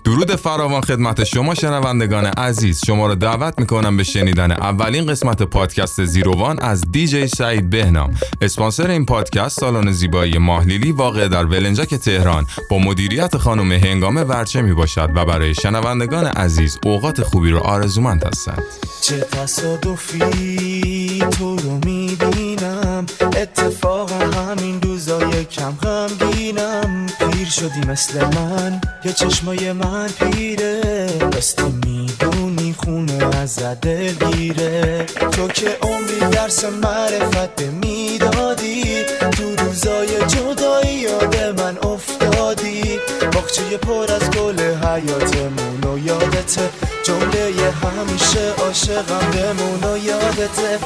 درود فراوان خدمت شما شنوندگان عزیز. شما را دعوت میکنم به شنیدن اولین قسمت پادکست زیرووان از دیجی سعید بهنام. اسپانسر این پادکست سالن زیبایی ماهلیلی واقع در ولنجک تهران با مدیریت خانم هنگامه ورچه می باشد و برای شنوندگان عزیز اوقات خوبی را آرزومند هستند. چه تصادفی تو رو میبینم، اتفاقا همین روزای کم غمگینم. پیر شدی مثل من یا چشمای من پیره، بسته میدونی خونه از دلگیره. تو که عمری درس معرفت میدادی، تو روزای جدایی یاد من افتادی. باغچه پر از گل حیاتمون و یادته، جمله همیشه عاشقم بمون و یادته.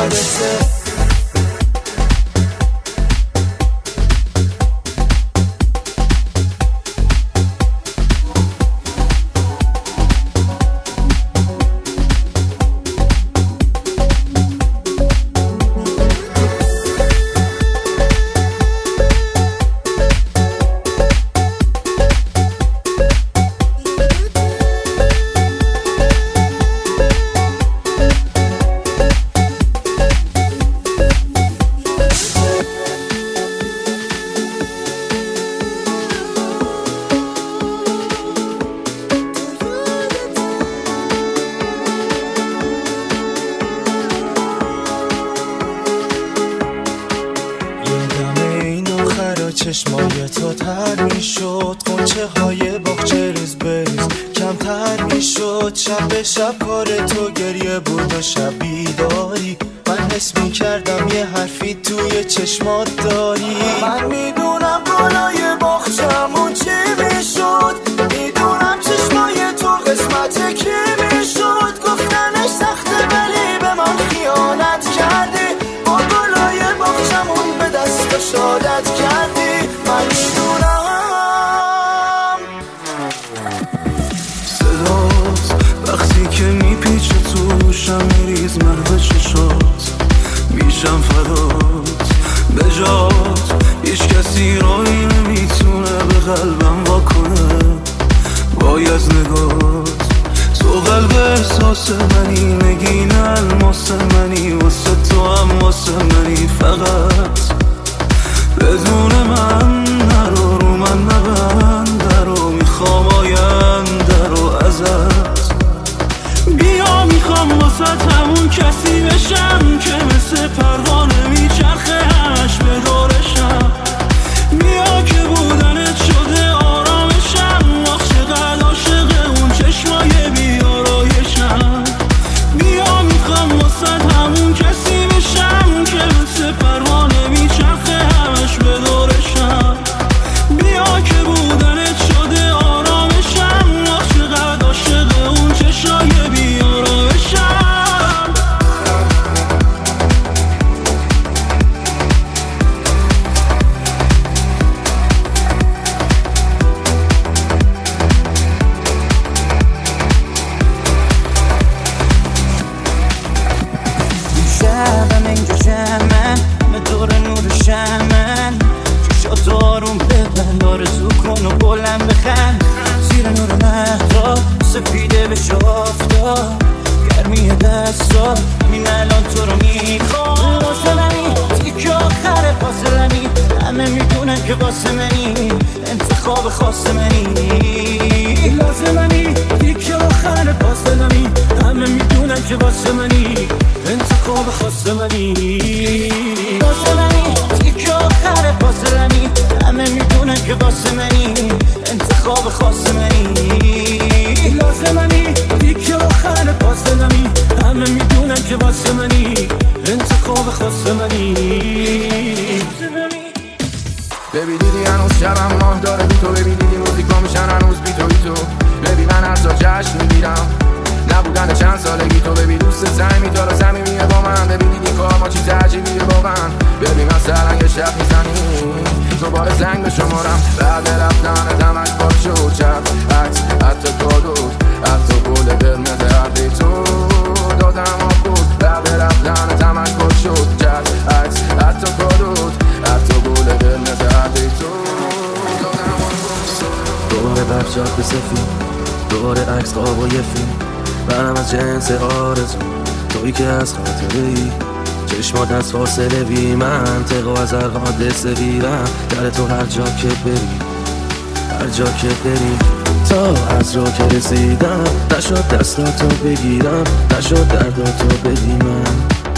چشمای تو تر میشد، قنچه های باغچه ریز بریز کمتر میشد. شب به شب کار تو گریه بود و شب بیداری. من حس میکردم یه حرفی توی چشمات داری. من میدونم گلای باغچه‌مون چی میشد، میدونم چشمای تو قسمت کی میشد. گفتنش سخته ولی به من خیانت کردی، با گلای باغچه‌مون به دست شادت کردی. من میدونم صدات وقتی که میپیچه توشم، میریز محو چشات، میشم فدات. به جات هیچ کسی رایی نمیتونه به قلبم واکنه. وای از نگات تو قلب احساس منی، نگین الماس منی، واسه تو هم واسه منی. فقط بدون من نرو، رو من نبند درو. میخوام آینده رو ازت بیا، میخوام واسه همون کسی بشم که مثل پروانه میچرخه همش به دورشم. بیا که بودنت شده آرامشم، آخ چقدر عاشق اون چشمای بیارایشم. بیا میخوام واسه همون کسی بشم که مثل پروانه میچرخه همش به دورشم. بیا که بودنت شده آرامشم، آخ چقدر عاشق اون چشمای بیارایشم. شبم اینجا جمعن همه دور نور شمن، چشات آروم ببند آرزو کن و بلند بخند. زیر نور مهتاب سپیده بشه آفتاب، گرمی دستا همین الان تو رو میخوام. واسه منی تیک آخر فاصلمی، همه میدونن که واسه منی انتخاب خاص منی. لازمنی تیک آخر فاصلمی، همه میدونن که واسه منی انتخاب خاص منی. واسه منی تیک آخر فاصلمی، همه میدونن که واسه منی انتخاب خاص منی. لازمنی تیک آخر فاصلمی، همه میدونن که واسه منی انتخاب خاص منی. ببی دیدی هنوز شبم ماه داره بی تو، ببی دیدی موزیکا میشن هنوز بی تو بی تو. ببی من هر جا جشن میگیرم نبودن چند سالگی تو. ببی دوست زمین تو رو صمیمیه با من، ببی دیدی کار ما چیز عجیبیه واقعا. ببی مثلا یه شب میزنی دوباره زنگ به شمارم، بعد رفتن تمش پاک شد شب عکس حتی کادود، حتی گل قرمز هردی تو دادم آب بود. بعد رفتن تمش پاک شد شب عکس حتی کادود، حتی گل قرمز هردی تو دادم آب بود. دوباره بر جاده سفید دور عکس قابای فیلم منم از جنس آرزو، تویی که از خاطره ای چشمات از فاصله بی منطق و از هر حادثه بیرم در تو هر جا که بری، هر جا که بری. تا از را که رسیدم نشد دستاتو بگیرم، نشد درداتو بدی من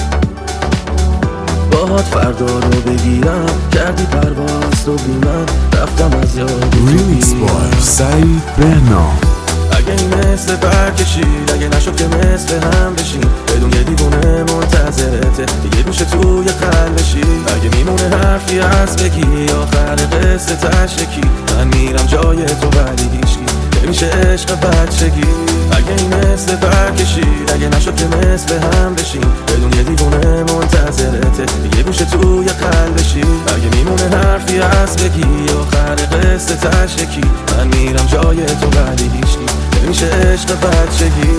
باهات فردا رو بگیرم، کردی پرواز تو بی من رفتم از یاد تو ریمیکس بای سعید بهنام. اگه این مثل برکشید، اگه نشد که مثل هم بشیم، بدون یه دیوونه منتظرته دیگه گوشه توی قلبشی. اگه میمونه حرفی از بگی آخر قصه تشکی، من میرم جای تو ولی هیچکی نمیشه عشق بچگی. اگه این مثل برکشید، اگه نشد که مثل هم بشیم، بدون یه دیوونه منتظرته دیگه گوشه توی قلبشی. اگه میمونه حرفی از بگی آخر قصه تشکی، من میرم جای تو ولی هیچکی نمیشه عشق بچگی.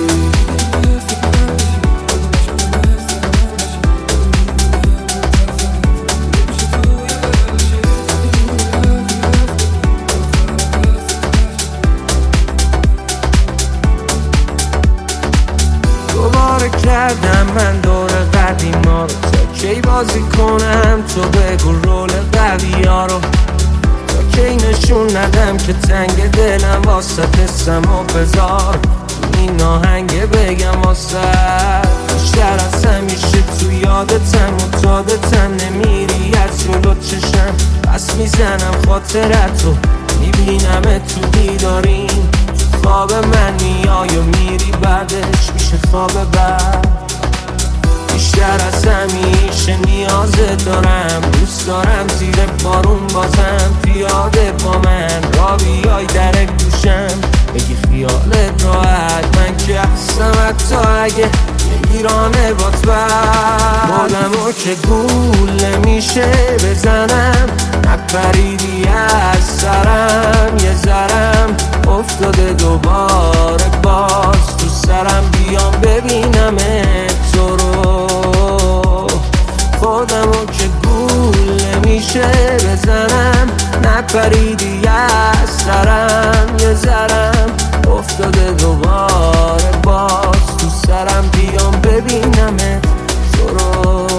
دوباره کردم من دور قدیما رو، تا کی بازی کنم تو بگو رول قوی ها رو، تا کی نشون ندم که تنگ دلم واسه قسم و بذار تو این آهنگ بگم واسه بیشتر از همیشه تو یادتم معتادتم، نمیری از جلو چشم پس میزنم خاطرتو، میبینم تو بیدارین تو خواب من میای و میری بعدش میشه خواب بعد. بیشتر از همیشه نیازت دارم، دوست دارم زیر بارون بازم پیاده با من را بیای در گوشم بگی خیالت راحت، من که هستم حتی اگه ایرانه بات بر مادمو که گول نمیشه بزنم، نپریدی از سرم یه ذرم افتاده دوباره باز تو سرم، بیام ببینم تو رو. خودمو که گول نمیشه بزنم، نپریدی از سرم یه ذرم افتاده دوباره باز تو سرم، بیام ببینم تو رو.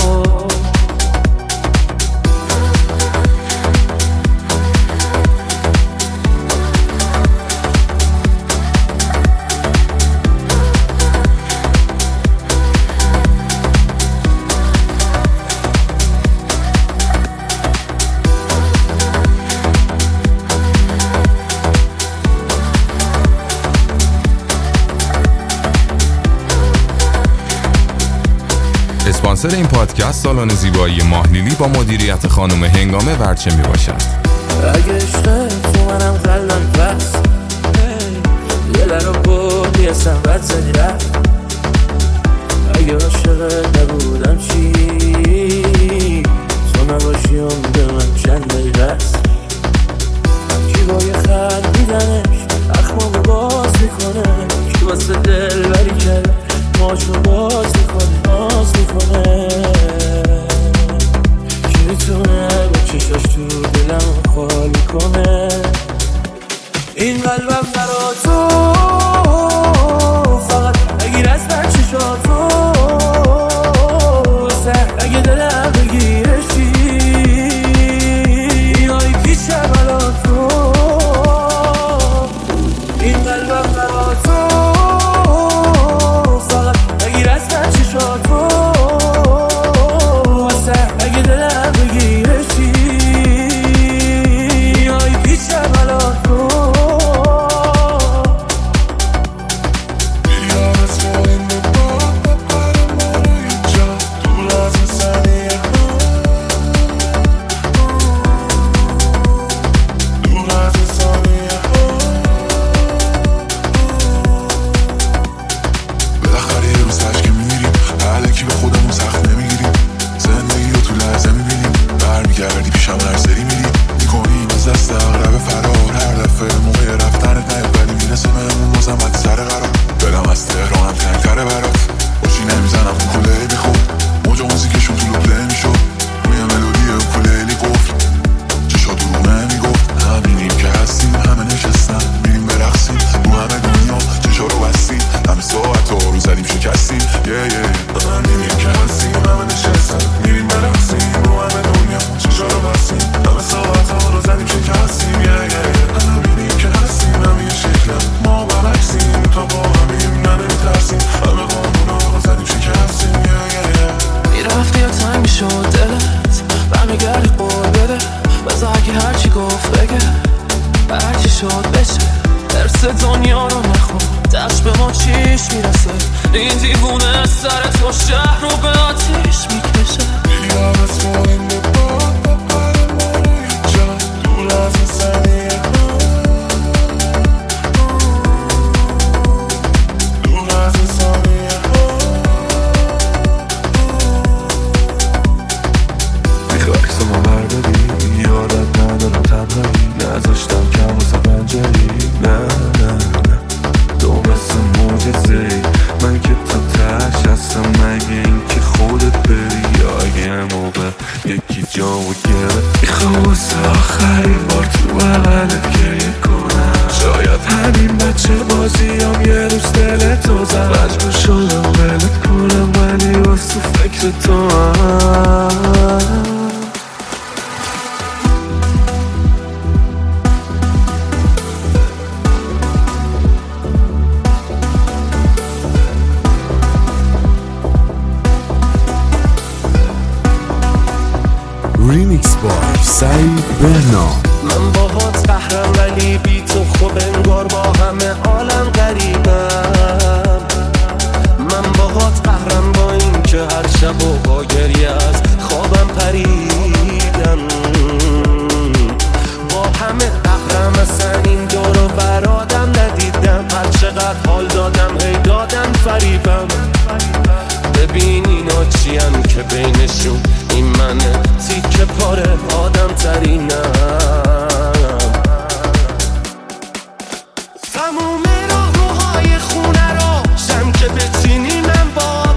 اسپانسر این پادکست سالن زیبایی ماهلیلی با مدیریت خانم هنگامه ورچه می باشد. اگه عشق تو منم قلبم بس یه لرو بودی اصلا بد زدی رفت، اگه عاشقت نبودم چی تو نباشی به من چند دقیقه است، کی با یه خندیدنش اخمامو باز میکنه، کی واسه دل بری کرد ماشو باز میکنه باز میکنه، کی میتونه با چشاش تو دلم خالی کنه. این قلبم برا تو فقط بگیر از من چشاتو، اگه دلم بگیرشی بیایی پیشم الان تو. این قلبم برا تو فقط بگیر از من چشاتو، اگه دلم بگیرشی بیایی پیشم الان تو. گفت بگه هرچی شد بشه، درس دنیا رو نخون، دست به ما چیش میرسه. این دیوونه سر تو شهر رو به آتیش میکشه. یادت مهمه باد با قلمان اینجا دور از این ثانیه ها، دور از این ثانیه ها. میخوای عکس ما برداری، یادت ندارم تنهایی، نذاشتم کم واسه پنجری. نه نه نه تو مثل معجزه‌ای، من که تا تهش هستم، مگه این که خودت بری یا اگه موقع یکی جامو گره. میخوام واسه آخرین بار تو بغلت گریه کنم، شاید همین بچه بازیام یه روز دلتو زد. مجبور شدم ولت کنم ولی واسه فکر تو هم. ریمیکس بای سعید بهنام. من باهات قهرم ولی بی تو خوب انگار با همه عالم غریبم. من باهات قهرم با این که هر شب و با گریه از خوابم پریدم. با همه قهرم اصلا این دورو برادم ندیدم. هر چقدر حال دادم هی دادم فریبم. ببین اینا چیم که بینشون این منه تیکه پاره آدم ترینم. تموم راهروهای خونه رو شم که بچینی من باد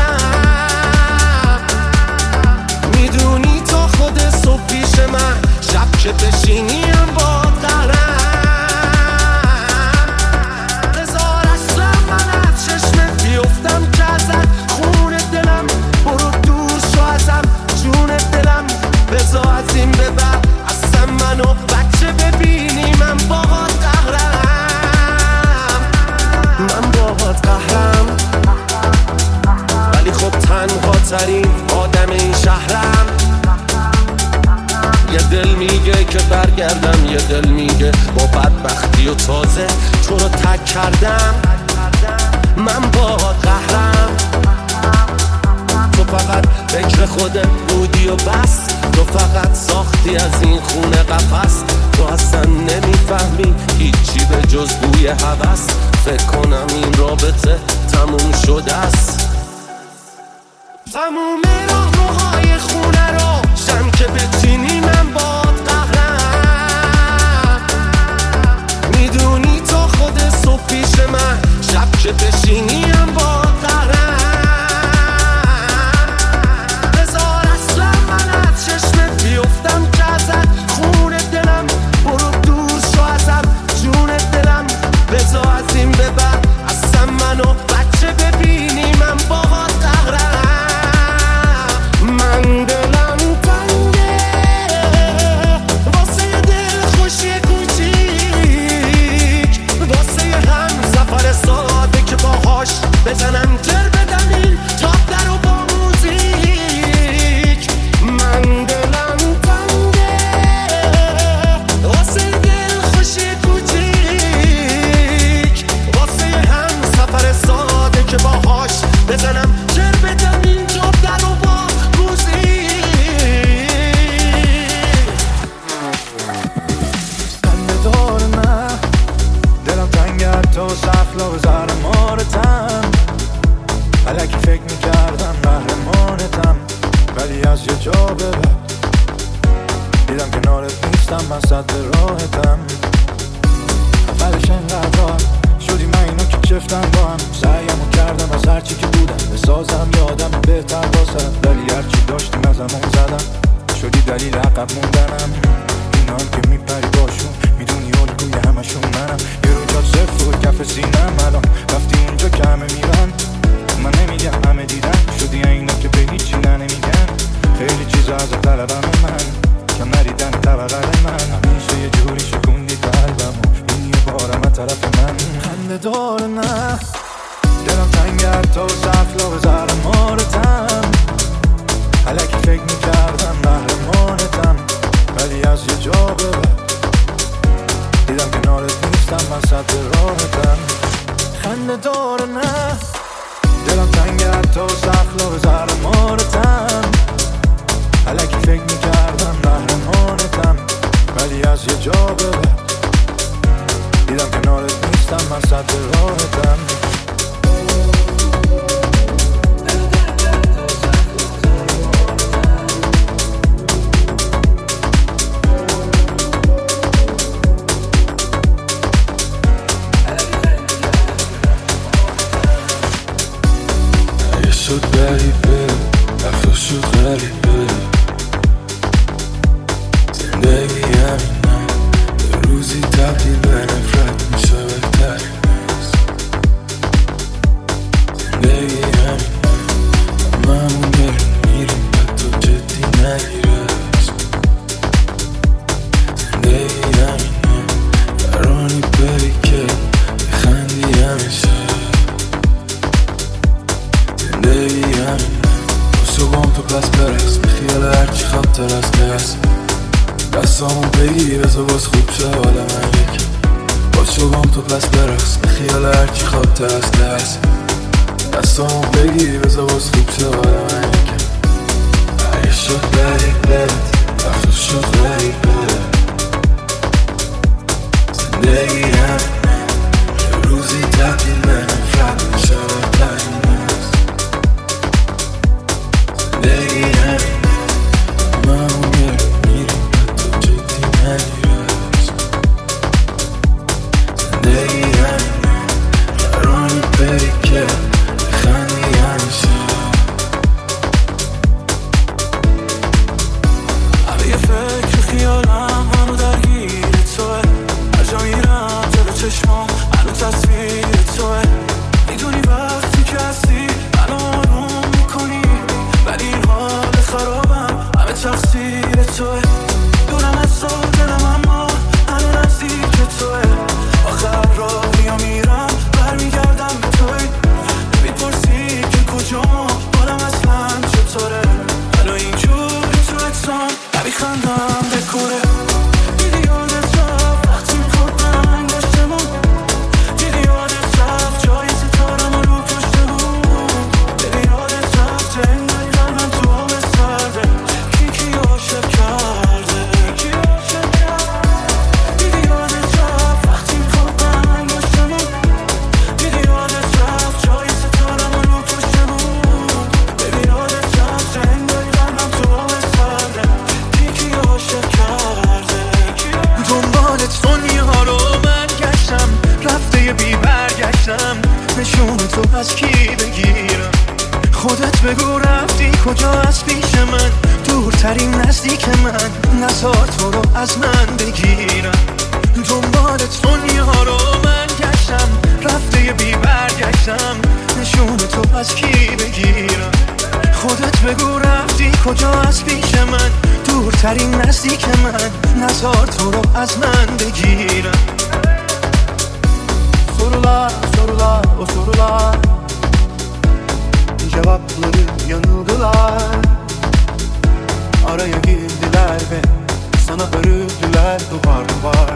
قهرم. میدونی تا خود صبح پیش من، شب که بشینی هم باد قهرم. بذار اصلا من از چشمت بیفتم که ازت خون دلم، برو دور شو ازم جون دلم. بذار از این به بعد اصلا منو بچه ببینی، من باهات قهرم. من باهات قهرم ولی خب تنها ترین آدم این شهرم. یه دل میگه که برگردم، یه دل میگه با بدبختی و تازه تو رو تک کردم. من باهات قهرم. تو فقط فکر خودت بودی و بس، تو فقط ساختی از این خونه قفس. تو اصلا نمیفهمی هیچی به جز بوی هوس. فکر کنم این رابطه تموم شده است. تموم راهروهای خونه رو شم که بچینی من باد قهرم. میدونی تا خود صبح پیش من، شب که بشینی هم باد قهرم. بذار اصلا من از چشمت بیفتم که ازت خون دلم، برو دور شو ازم جون دلم. بذار از این به بعد اصلا منو بچه ببینی، من باهات قهرم. من دلم تنگه واسه دل خوشی کوچیک، واسه هم سفر ساده که باهاش بزنم تر بدم این تاب در و با موزیک. من دلم تنگه واسه دل خوشی کوچیک، واسه هم سفر ساده که باهاش بزنم تر بدم این تاب در و با موزیک. خنده دار من دلم تنگه حتی واسه اخلاق زهرمارتم. الکی فکر میکردم قهرمانتم، ولی از یه جا به بعد دیدم کنارت نیستم، من صد راحتم. اولش انقدر راحت شدی من اینو که چفتم با هم. سعیمو کردم از هرچی که بودم بسازم یادم بهتر باسم، ولی هرچی داشتیم از همون زدم. شدی دلیل عقب موندنم. اینان که میپری باشون میدونی الگوی همشون منم. یه رو جا صفر و کف سینم، الان رفتی اونجا که همه میرن. من نمیگم همه دیدن، شدی اینا که به هیچی نمیگن. خیلی چیزا از طلبم من، کم ندیدن طبقه من. همیشه یه جوری شکوندی قلبمو، این یه بارم از طرف من. خنده دار نه دلم تنگه حتی واسه اخلاق زهرمارتم. الکی فکر میکردم قهرمانتم، ولی از یه جا به بعد دیدم کنارت نیستم، وسط راحتم. خنده داره نه دلم تنگه، حتی سخلا زهر مارتم. الکی فکر میکردم قهرمانتم، ولی از یه جا به بعد دیدم کنارت نیستم، وسط راحتم. شد غریبه، رفت شد غریبه، زندگی همینه، یه روزی تبدیل به نفرت میشه بهترین نیست. زندگی همینه، هممون داریم میریم حتی جدی نگیره اسم. زندگی همینه، فرانی بری که بخندی همیشه. زندگی همینه، صبحام تو پس برس به خیال هرچی خاطر از دست دستامون بگی بذار باز خوب شه حال من یکی. با صبحام تو پس برس به خیال هرچی خاطر از دست دستامون بگی بذار باز خوب شه حال من یکی. اگه شد غریبه رفت شد غریبه، زندگی همینه، یه روزی تبدیل به نفرت میشه بهترین نیست. زندگی همینه، هممون داریم میریم حتی جدی نگیره اسم. زندگی همینه، قراری بری که بخندی همیشه. همه یه فکر خیالم هنو درگیر توه، هر جا میرم جلو چشمام هنو تصویر توه. میدونی وقتی که هستی منو آروم میکنی، ولی این حال خرابم همه تقصیر توه. دورم از تو دلم اما هنو نزدیک توه، آخر راهی ها میرم برمیگردم به توی. میپرسی که کجام حالم اصلا چطوره، حالا اینجوری تو اکسام نمیخندم بکوره. دیدی یادت رفت وقتی کردن داشتمون، دیدی یادت رفت جای ستارم رو پشتمون. دیدی یادت رفت انگاری قلبم تو آب سرده، کی عاشق کرده. دیدی یادت رفت وقتی کردن داشتمون، دیدی یادت رفت جای ستارم رو پشتمون. دیدی یادت رفت انگاری قلبم تو آب سرده، کی عاشق کرده. دنبالت دنیا رو من گشتم، رفته بی برگشتم، نشون تو از کی بگیرم. خودت بگو رفتی کجا از پیش من، دورترین نزدیک من، نزار تو رو از من بگیرم. دنبالت دنیا رو من گشتم، رفته بی برگشتم، نشون تو از کی بگیرم. خودت بگو رفتی کجا از پیش من، دورترین نزدیک من، نزار تو رو از من بگیرم. Sorular, sorular, o sorular, cevapları yanıldılar. Araya girdiler ve sana örüldüler duvar duvar.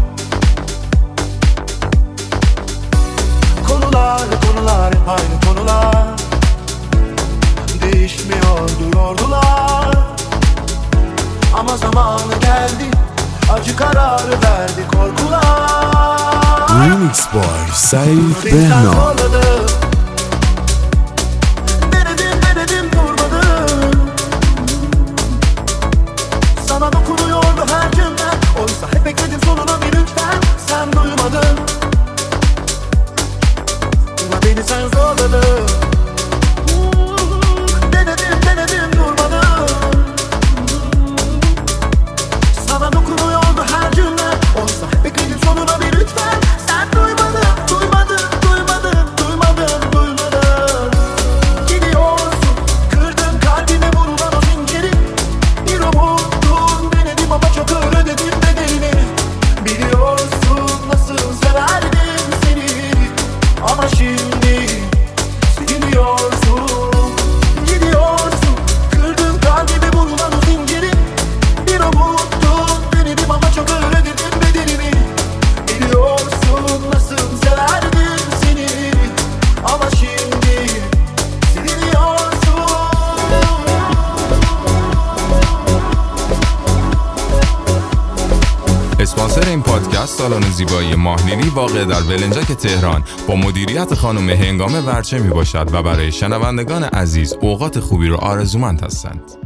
Konular, konular, aynı konular, değişmiyor diyordular. Ama zamanı geldi, acı kararı verdi korkular. Remix Boy Said Behna. Denedim durmadım. Sana dokunuyordu her cümle, oysa hep bekledim sonuna bir lütfen. Sen duymadın, ama beni sen zorladın. Denedim durmadım. Sana dokunuyordu her cümle, oysa hep bekledim sonuna bir lütfen. Sen duymadın. اسپانسر این پادکست سالن زیبایی ماهلیلی واقع در ولنجک تهران با مدیریت خانم هنگام ورچه می باشد و برای شنوندگان عزیز اوقات خوبی رو آرزومند هستند.